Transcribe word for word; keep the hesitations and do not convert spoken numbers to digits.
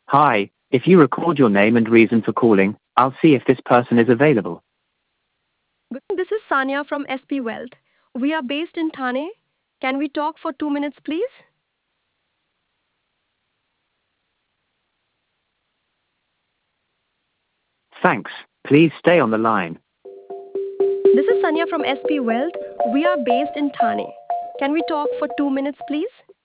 Hi, if you record your name and reason for calling, I'll see if this person is available. Good- This is Sanya from S P Wealth. We are based in Thane. Can we talk for two minutes, please? Thanks. Please stay on the line. This is Sanya from S P Wealth. We are based in Thane. Can we talk for two minutes, please?